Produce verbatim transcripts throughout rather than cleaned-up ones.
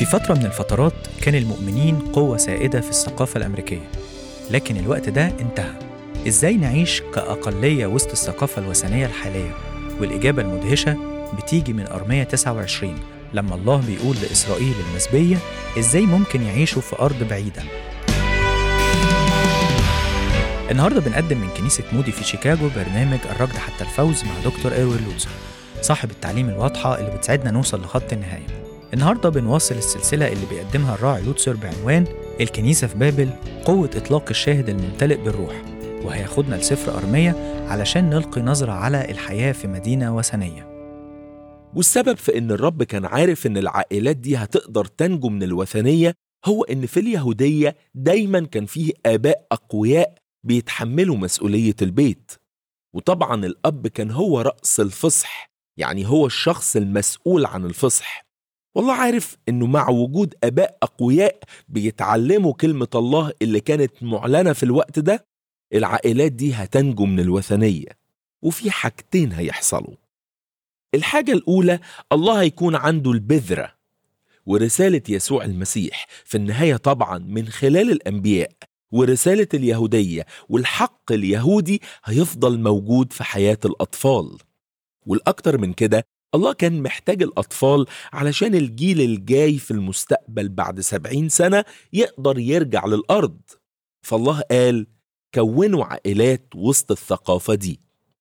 في فترة من الفترات كان المؤمنين قوة سائدة في الثقافة الأمريكية، لكن الوقت ده انتهى. إزاي نعيش كأقلية وسط الثقافة الوثنية الحالية؟ والإجابة المدهشة بتيجي من أرمية تسعة وعشرين لما الله بيقول لإسرائيل المسبية إزاي ممكن يعيشوا في أرض بعيدة. النهاردة بنقدم من كنيسة مودي في شيكاغو برنامج الركض حتى الفوز مع دكتور إيروين لوتسر، صاحب التعليم الواضحة اللي بتساعدنا نوصل لخط النهاية. النهاردة بنواصل السلسلة اللي بيقدمها الراعي لوتسر بعنوان الكنيسة في بابل، قوة إطلاق الشاهد الممتلئ بالروح، وهياخدنا لسفر أرمية علشان نلقي نظرة على الحياة في مدينة وثنية. والسبب في إن الرب كان عارف إن العائلات دي هتقدر تنجو من الوثنية هو إن في اليهودية دايماً كان فيه آباء أقوياء بيتحملوا مسؤولية البيت، وطبعاً الأب كان هو رأس الفصح، يعني هو الشخص المسؤول عن الفصح. والله عارف إنه مع وجود آباء أقوياء بيتعلموا كلمة الله اللي كانت معلنة في الوقت ده، العائلات دي هتنجو من الوثنية. وفي حاجتين هيحصلوا. الحاجة الأولى، الله هيكون عنده البذرة ورسالة يسوع المسيح في النهاية طبعا من خلال الأنبياء، ورسالة اليهودية والحق اليهودي هيفضل موجود في حياة الأطفال. والأكتر من كده، الله كان محتاج الأطفال علشان الجيل الجاي في المستقبل بعد سبعين سنة يقدر يرجع للأرض. فالله قال كونوا عائلات وسط الثقافة دي.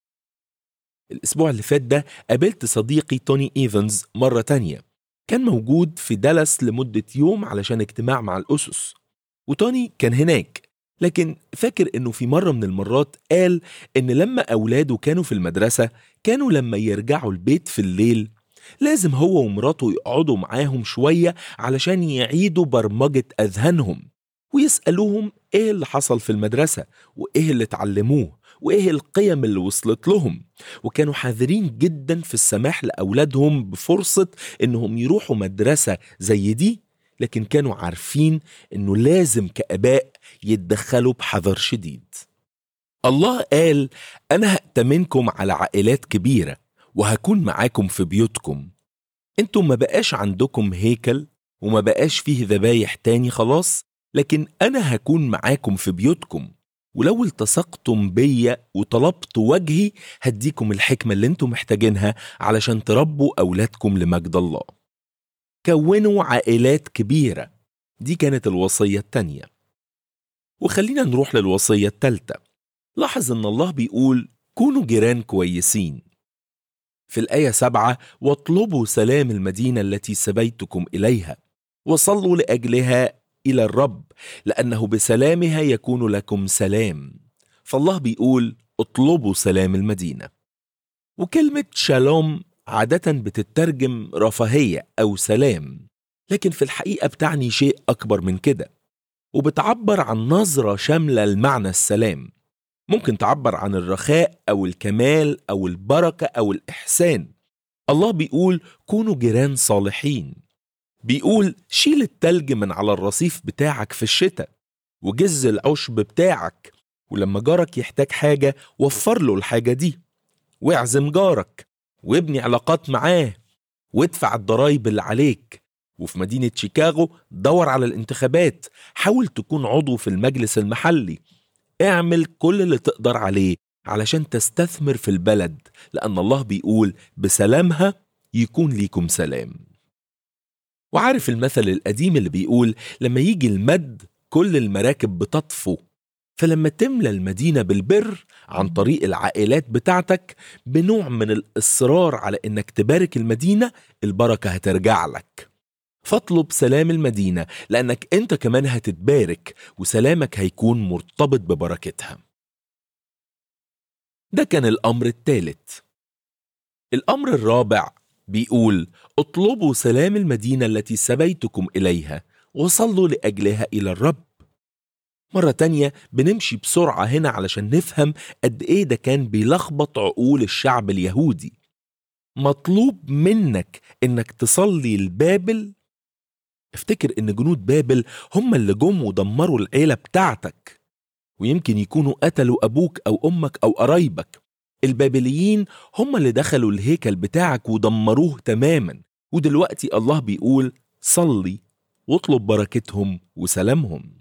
الأسبوع اللي فات ده قابلت صديقي توني إيفنز مرة تانية، كان موجود في دالاس لمدة يوم علشان اجتماع مع الأسس، وتوني كان هناك. لكن فاكر إنه في مرة من المرات قال إن لما أولاده كانوا في المدرسة كانوا لما يرجعوا البيت في الليل لازم هو ومراته يقعدوا معاهم شوية علشان يعيدوا برمجة أذهانهم ويسألوهم إيه اللي حصل في المدرسة وإيه اللي اتعلموه وإيه القيم اللي وصلت لهم. وكانوا حذرين جدا في السماح لأولادهم بفرصة إنهم يروحوا مدرسة زي دي، لكن كانوا عارفين إنه لازم كآباء يتدخلوا بحذر شديد. الله قال أنا هأتمنكم على عائلات كبيرة وهكون معاكم في بيوتكم. انتم ما بقاش عندكم هيكل وما بقاش فيه ذبايح تاني خلاص، لكن أنا هكون معاكم في بيوتكم، ولو التصقتم بيا وطلبتوا وجهي هديكم الحكمة اللي انتم محتاجينها علشان تربوا أولادكم لمجد الله. كونوا عائلات كبيرة، دي كانت الوصية التانية. وخلينا نروح للوصية التالتة. لاحظ ان الله بيقول كونوا جيران كويسين. في الآية سبعة، واطلبوا سلام المدينة التي سبيتكم إليها وصلوا لأجلها إلى الرب لأنه بسلامها يكون لكم سلام. فالله بيقول اطلبوا سلام المدينة. وكلمة شالوم عادة بتترجم رفاهية أو سلام، لكن في الحقيقة بتعني شيء أكبر من كده، وبتعبر عن نظرة شاملة لمعنى السلام. ممكن تعبر عن الرخاء أو الكمال أو البركة أو الإحسان. الله بيقول كونوا جيران صالحين. بيقول شيل التلج من على الرصيف بتاعك في الشتاء وجز العشب بتاعك، ولما جارك يحتاج حاجة وفر له الحاجة دي، واعزم جارك وابني علاقات معاه وادفع الضرايب اللي عليك. وفي مدينة شيكاغو دور على الانتخابات، حاول تكون عضو في المجلس المحلي، اعمل كل اللي تقدر عليه علشان تستثمر في البلد، لأن الله بيقول بسلامها يكون ليكم سلام. وعارف المثل القديم اللي بيقول لما يجي المد كل المراكب بتطفو، فلما تملى المدينة بالبر عن طريق العائلات بتاعتك بنوع من الإصرار على إنك تبارك المدينة، البركة هترجع لك. فاطلب سلام المدينة لأنك أنت كمان هتتبارك وسلامك هيكون مرتبط ببركتها. ده كان الأمر الثالث. الأمر الرابع بيقول اطلبوا سلام المدينة التي سبيتكم إليها وصلوا لأجلها إلى الرب. مرة تانية بنمشي بسرعة هنا علشان نفهم قد إيه ده كان بيلخبط عقول الشعب اليهودي. مطلوب منك إنك تصلي لبابل. افتكر إن جنود بابل هم اللي جم ودمروا العيلة بتاعتك، ويمكن يكونوا قتلوا أبوك أو أمك أو قرايبك. البابليين هم اللي دخلوا الهيكل بتاعك ودمروه تماما، ودلوقتي الله بيقول صلي واطلب بركتهم وسلامهم.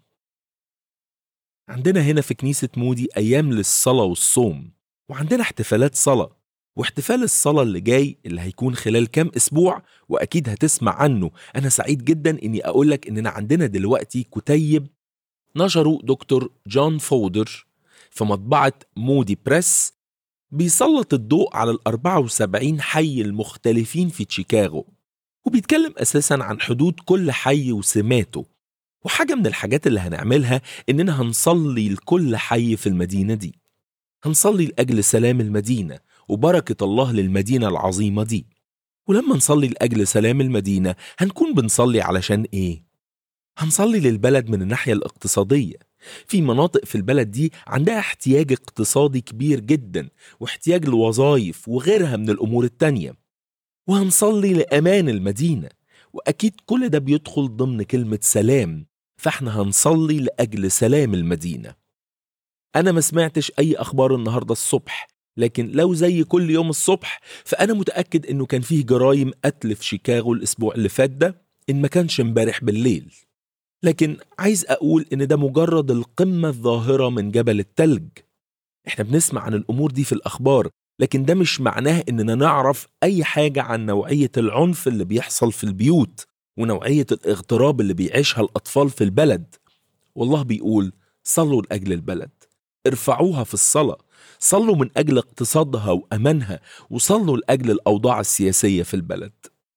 عندنا هنا في كنيسة مودي أيام للصلاة والصوم، وعندنا احتفالات صلاة، واحتفال الصلاة اللي جاي اللي هيكون خلال كام أسبوع وأكيد هتسمع عنه. أنا سعيد جدا إني أقولك إننا عندنا دلوقتي كتيب نشره دكتور جون فودر في مطبعة مودي بريس، بيسلط الضوء على الأربعة وسبعين حي المختلفين في شيكاغو، وبيتكلم أساسا عن حدود كل حي وسماته. وحاجة من الحاجات اللي هنعملها إننا هنصلي لكل حي في المدينة دي، هنصلي لأجل سلام المدينة وبركة الله للمدينة العظيمة دي. ولما نصلي لأجل سلام المدينة هنكون بنصلي علشان إيه؟ هنصلي للبلد من الناحية الاقتصادية. في مناطق في البلد دي عندها احتياج اقتصادي كبير جدا، واحتياج لوظائف وغيرها من الأمور التانية. وهنصلي لأمان المدينة، وأكيد كل ده بيدخل ضمن كلمة سلام، فاحنا هنصلي لأجل سلام المدينة. أنا ما سمعتش أي أخبار النهاردة الصبح، لكن لو زي كل يوم الصبح فأنا متأكد إنه كان فيه جرائم قتل في شيكاغو الأسبوع اللي فات ده، إن ما كانش امبارح بالليل. لكن عايز أقول إن ده مجرد القمة الظاهرة من جبل التلج. إحنا بنسمع عن الأمور دي في الأخبار، لكن ده مش معناه إننا نعرف أي حاجة عن نوعية العنف اللي بيحصل في البيوت ونوعية الاغتراب اللي بيعيشها الأطفال في البلد. والله بيقول صلوا لأجل البلد، ارفعوها في الصلاة، صلوا من أجل اقتصادها وأمانها، وصلوا لأجل الأوضاع السياسية في البلد.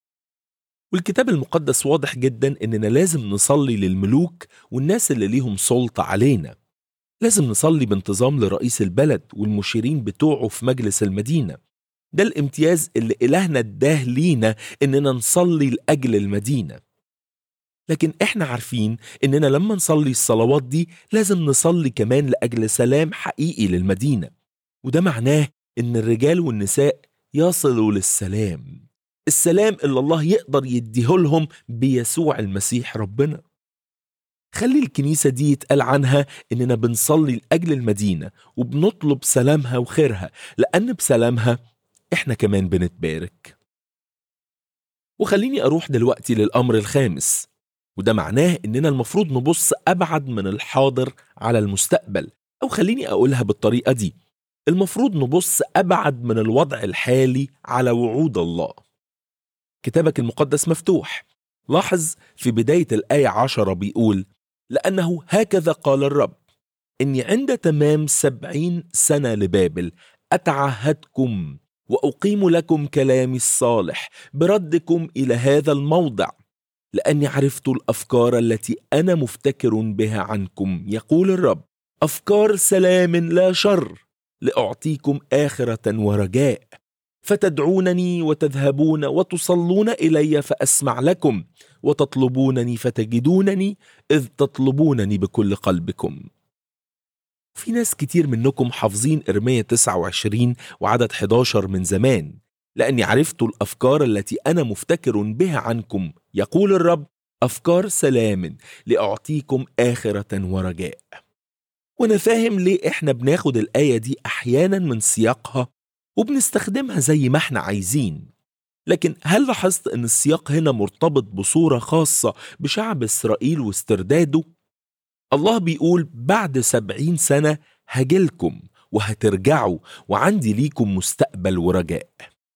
والكتاب المقدس واضح جدا إننا لازم نصلي للملوك والناس اللي ليهم سلطة علينا. لازم نصلي بانتظام لرئيس البلد والمشيرين بتوعه في مجلس المدينة. ده الامتياز اللي إلهنا اداه لينا، إننا نصلي لأجل المدينة. لكن إحنا عارفين إننا لما نصلي الصلوات دي لازم نصلي كمان لأجل سلام حقيقي للمدينة، وده معناه إن الرجال والنساء يصلوا للسلام، السلام اللي الله يقدر يديه لهم بيسوع المسيح ربنا. خلي الكنيسة دي يتقال عنها إننا بنصلي لأجل المدينة وبنطلب سلامها وخيرها، لأن بسلامها إحنا كمان بنتبارك. وخليني أروح دلوقتي للأمر الخامس، وده معناه إننا المفروض نبص أبعد من الحاضر على المستقبل، أو خليني أقولها بالطريقة دي، المفروض نبص أبعد من الوضع الحالي على وعود الله. كتابك المقدس مفتوح. لاحظ في بداية الآية عشرة بيقول: لأنه هكذا قال الرب إني عند تمام سبعين سنة لبابل أتعهدكم وأقيم لكم كلامي الصالح بردكم إلى هذا الموضع، لأني عرفت الأفكار التي أنا مفتكر بها عنكم، يقول الرب، أفكار سلام لا شر، لأعطيكم آخرة ورجاء. فتدعونني وتذهبون وتصلون إلي فأسمع لكم، وتطلبونني فتجدونني، إذ تطلبونني بكل قلبكم. في ناس كتير منكم حافظين إرميا تسعة وعشرين وعدد إحدى عشر من زمان، لأني عرفت الأفكار التي أنا مفتكر بها عنكم، يقول الرب، أفكار سلام لأعطيكم آخرة ورجاء. وأنا فاهم ليه إحنا بناخد الآية دي أحيانا من سياقها وبنستخدمها زي ما إحنا عايزين. لكن هل لاحظت أن السياق هنا مرتبط بصورة خاصة بشعب إسرائيل واسترداده؟ الله بيقول بعد سبعين سنة هجلكم وهترجعوا وعندي ليكم مستقبل ورجاء.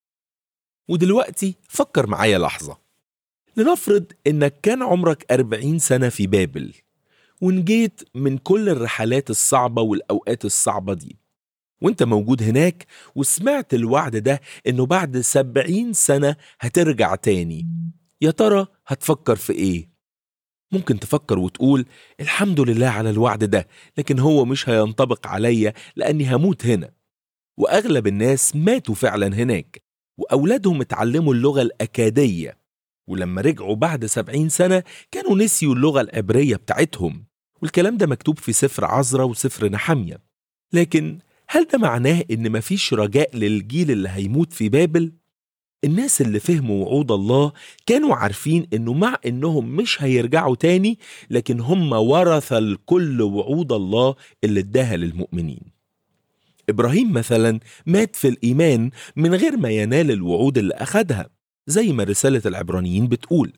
ودلوقتي فكر معايا لحظة، لنفرض إنك كان عمرك أربعين سنة في بابل، ونجيت من كل الرحلات الصعبة والأوقات الصعبة دي، وانت موجود هناك وسمعت الوعد ده إنه بعد سبعين سنة هترجع تاني. يا ترى هتفكر في إيه؟ ممكن تفكر وتقول الحمد لله على الوعد ده، لكن هو مش هينطبق عليا لأني هموت هنا. وأغلب الناس ماتوا فعلا هناك، وأولادهم اتعلموا اللغة الأكادية، ولما رجعوا بعد سبعين سنة كانوا نسيوا اللغة العبرية بتاعتهم، والكلام ده مكتوب في سفر عزرا وسفر نحمية. لكن هل ده معناه إن مفيش رجاء للجيل اللي هيموت في بابل؟ الناس اللي فهموا وعود الله كانوا عارفين إنه مع إنهم مش هيرجعوا تاني، لكن هم ورث الكل وعود الله اللي اداها للمؤمنين. إبراهيم مثلا مات في الإيمان من غير ما ينال الوعود اللي أخدها، زي ما رسالة العبرانيين بتقول.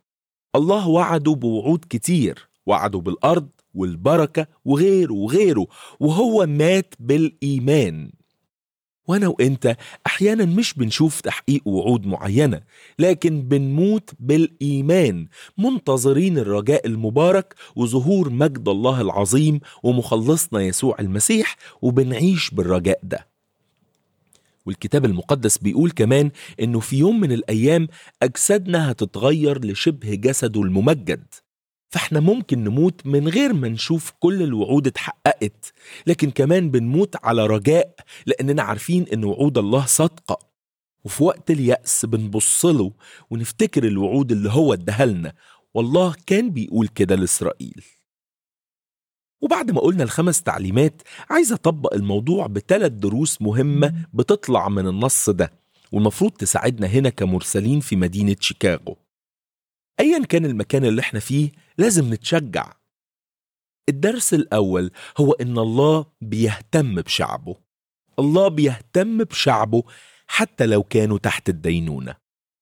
الله وعده بوعود كتير، وعده بالأرض والبركة وغيره وغيره، وهو مات بالإيمان. وأنا وإنت أحيانا مش بنشوف تحقيق وعود معينة، لكن بنموت بالإيمان منتظرين الرجاء المبارك وظهور مجد الله العظيم ومخلصنا يسوع المسيح، وبنعيش بالرجاء ده. والكتاب المقدس بيقول كمان إنه في يوم من الأيام أجسادنا هتتغير لشبه جسده الممجد. فاحنا ممكن نموت من غير ما نشوف كل الوعود اتحققت، لكن كمان بنموت على رجاء لأننا عارفين إن وعود الله صادقة. وفي وقت اليأس بنبصله ونفتكر الوعود اللي هو ادهلنا، والله كان بيقول كده لإسرائيل. وبعد ما قلنا الخمس تعليمات، عايز أطبق الموضوع بثلاث دروس مهمة بتطلع من النص ده، والمفروض تساعدنا هنا كمرسلين في مدينة شيكاغو. أيا كان المكان اللي احنا فيه لازم نتشجع. الدرس الأول هو إن الله بيهتم بشعبه. الله بيهتم بشعبه حتى لو كانوا تحت الدينونة.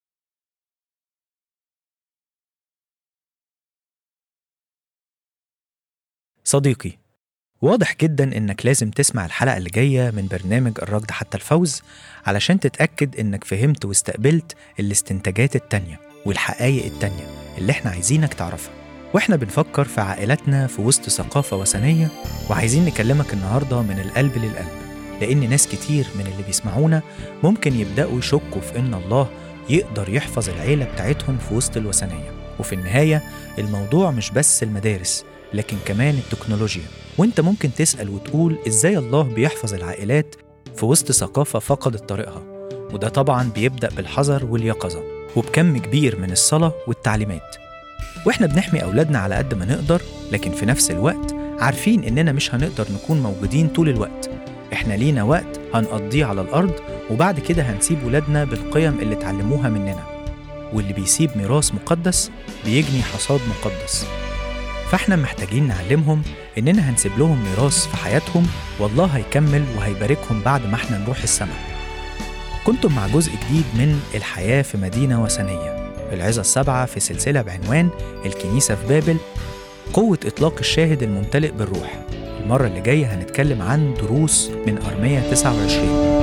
صديقي، واضح جدا إنك لازم تسمع الحلقة اللي جاية من برنامج الركض حتى الفوز علشان تتأكد إنك فهمت واستقبلت الاستنتاجات التانية والحقائق التانية اللي احنا عايزينك تعرفها. واحنا بنفكر في عائلاتنا في وسط ثقافة وثنية، وعايزين نكلمك النهاردة من القلب للقلب، لأن ناس كتير من اللي بيسمعونا ممكن يبدأوا يشكوا في إن الله يقدر يحفظ العيلة بتاعتهم في وسط الوثنية. وفي النهاية الموضوع مش بس المدارس، لكن كمان التكنولوجيا. وانت ممكن تسأل وتقول إزاي الله بيحفظ العائلات في وسط ثقافة فقدت طريقها؟ وده طبعا بيبدأ بالحذر واليقظة وبكم كبير من الصلاة والتعليمات. واحنا بنحمي أولادنا على قد ما نقدر، لكن في نفس الوقت عارفين إننا مش هنقدر نكون موجودين طول الوقت. احنا لينا وقت هنقضيه على الأرض، وبعد كده هنسيب ولادنا بالقيم اللي اتعلموها مننا. واللي بيسيب ميراث مقدس بيجني حصاد مقدس. فاحنا محتاجين نعلمهم إننا هنسيب لهم ميراث في حياتهم، والله هيكمل وهيباركهم بعد ما احنا نروح السماء. كنتم مع جزء جديد من الحياة في مدينة وثنية، العظة السبعة في سلسلة بعنوان الكنيسة في بابل، قوة إطلاق الشاهد الممتلئ بالروح. المرة اللي جاية هنتكلم عن دروس من أرمية تسعة وعشرين.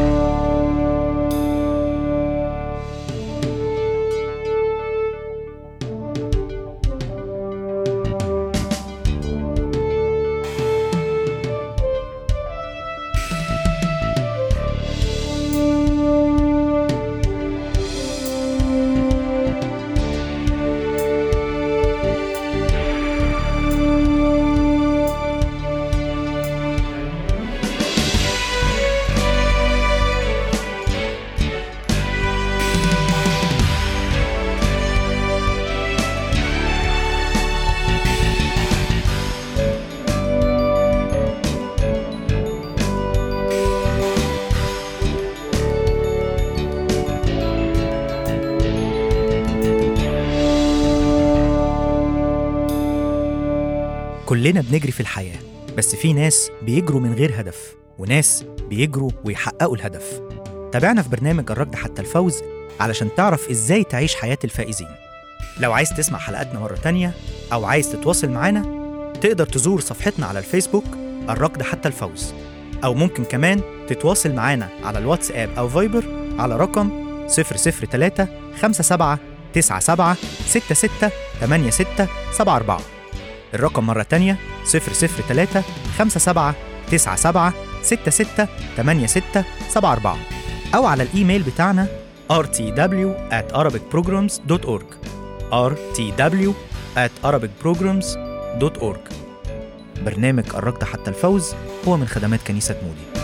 كلنا بنجري في الحياة، بس في ناس بيجروا من غير هدف، وناس بيجروا ويحققوا الهدف. تابعنا في برنامج الركض حتى الفوز علشان تعرف إزاي تعيش حياة الفائزين. لو عايز تسمع حلقاتنا مرة تانية أو عايز تتواصل معنا، تقدر تزور صفحتنا على الفيسبوك الركض حتى الفوز، أو ممكن كمان تتواصل معنا على الواتساب أو فايبر على رقم صفر صفر ثلاثة خمسة سبعة تسعة سبعة ستة ستة ثمانية ستة سبعة أربعة. الرقم مرة تانية صفر صفر ثلاثة خمسة سبعة تسعة سبعة ستة ستة ثمانية ستة سبعة أربعة، أو على الإيميل بتاعنا آر تي دبليو آت أرابيك بروجرامز دوت أورج آر تي دبليو آت أرابيك بروجرامز دوت أورج. برنامج الركض حتى الفوز هو من خدمات كنيسة مودي.